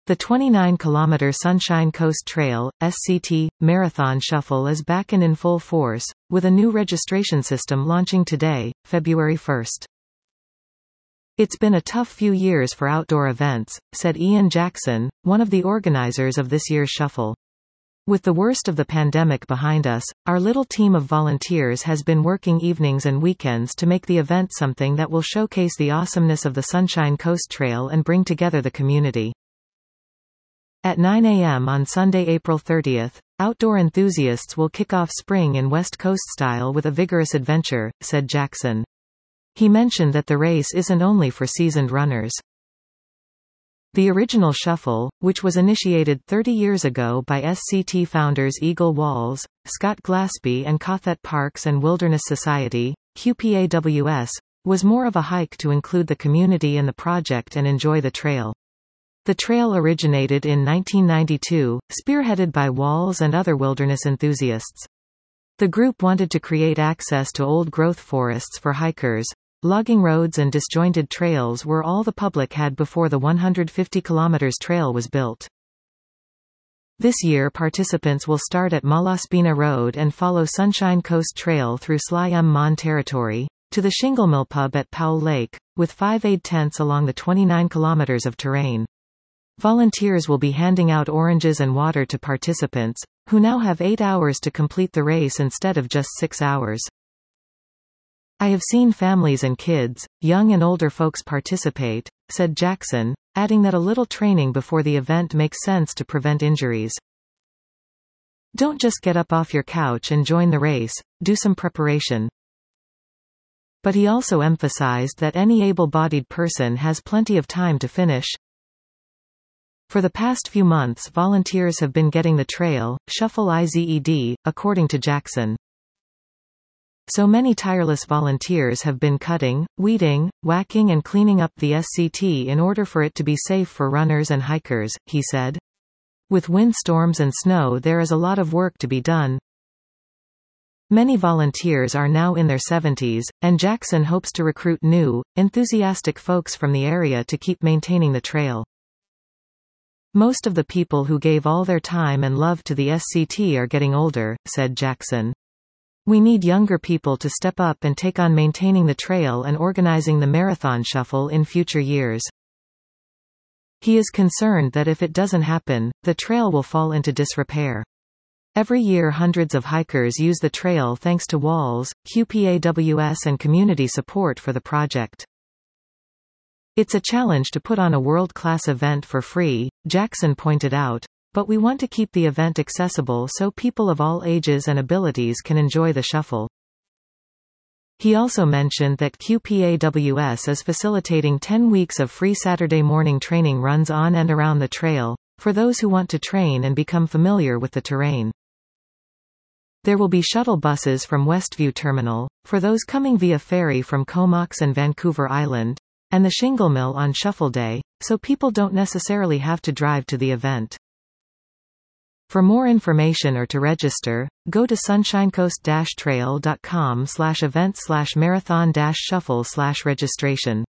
The 29-kilometer Sunshine Coast Trail (SCT) Marathon Shuffle is back and in full force, with a new registration system launching today, February 1. "It's been a tough few years for outdoor events," said Ian Jackson, one of the organizers of this year's shuffle. "With the worst of the pandemic behind us, our little team of volunteers has been working evenings and weekends to make the event something that will showcase the awesomeness of the Sunshine Coast Trail and bring together the community." At 9 a.m. on Sunday, April 30, outdoor enthusiasts will kick off spring in West Coast style with a vigorous adventure, said Jackson. He mentioned that the race isn't only for seasoned runners. The original shuffle, which was initiated 30 years ago by SCT founders Eagle Walls, Scott Glaspie and Cothet Parks and Wilderness Society, QPAWS, was more of a hike to include the community in the project and enjoy the trail. The trail originated in 1992, spearheaded by Walls and other wilderness enthusiasts. The group wanted to create access to old-growth forests for hikers. Logging roads and disjointed trails were all the public had before the 150 km trail was built. This year participants will start at Malaspina Road and follow Sunshine Coast Trail through Sly M Mon territory, to the Shinglemill Pub at Powell Lake, with 5 aid tents along the 29 km of terrain. Volunteers will be handing out oranges and water to participants, who now have 8 hours to complete the race instead of just 6 hours. "I have seen families and kids, young and older folks participate," said Jackson, adding that a little training before the event makes sense to prevent injuries. "Don't just get up off your couch and join the race, do some preparation." But he also emphasized that any able-bodied person has plenty of time to finish. For the past few months volunteers have been getting the trail, Shuffle IZED, according to Jackson. "So many tireless volunteers have been cutting, weeding, whacking and cleaning up the SCT in order for it to be safe for runners and hikers," he said. "With windstorms and snow there is a lot of work to be done." Many volunteers are now in their 70s, and Jackson hopes to recruit new, enthusiastic folks from the area to keep maintaining the trail. "Most of the people who gave all their time and love to the SCT are getting older," said Jackson. "We need younger people to step up and take on maintaining the trail and organizing the marathon shuffle in future years." He is concerned that if it doesn't happen, the trail will fall into disrepair. Every year hundreds of hikers use the trail thanks to Walls, QPAWS and community support for the project. "It's a challenge to put on a world-class event for free," Jackson pointed out, "but we want to keep the event accessible so people of all ages and abilities can enjoy the shuffle." He also mentioned that QPAWS is facilitating 10 weeks of free Saturday morning training runs on and around the trail, for those who want to train and become familiar with the terrain. There will be shuttle buses from Westview Terminal, for those coming via ferry from Comox and Vancouver Island, and the Shinglemill on Shuffle Day, so people don't necessarily have to drive to the event. For more information or to register, go to sunshinecoast-trail.com/event/marathon-shuffle/registration.